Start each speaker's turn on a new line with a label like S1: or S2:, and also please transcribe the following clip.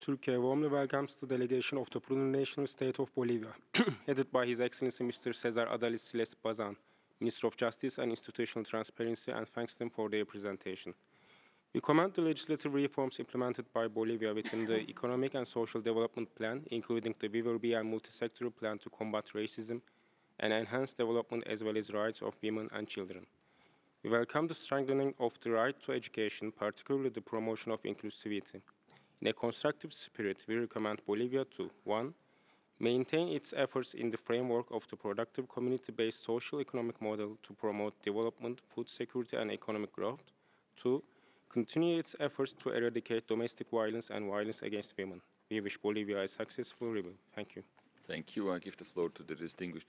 S1: Turkey warmly welcomes the delegation of the plurinational state of Bolivia, headed by His Excellency Mr. Cesar Adalis Siles Bazan, Minister of Justice and Institutional Transparency, and thanks them for their presentation. We commend the legislative reforms implemented by Bolivia within the Economic and Social Development Plan, including the WIVRB and multi-sectoral plan to combat racism and enhance development as well as rights of women and children. We welcome the strengthening of the right to education, particularly the promotion of inclusivity. In a constructive spirit, we recommend Bolivia to 1. Maintain its efforts in the framework of the productive community-based social economic model to promote development, food security, and economic growth. 2. Continue its efforts to eradicate domestic violence and violence against women. We wish Bolivia a successful review. Thank you.
S2: Thank you. I give the floor to the distinguished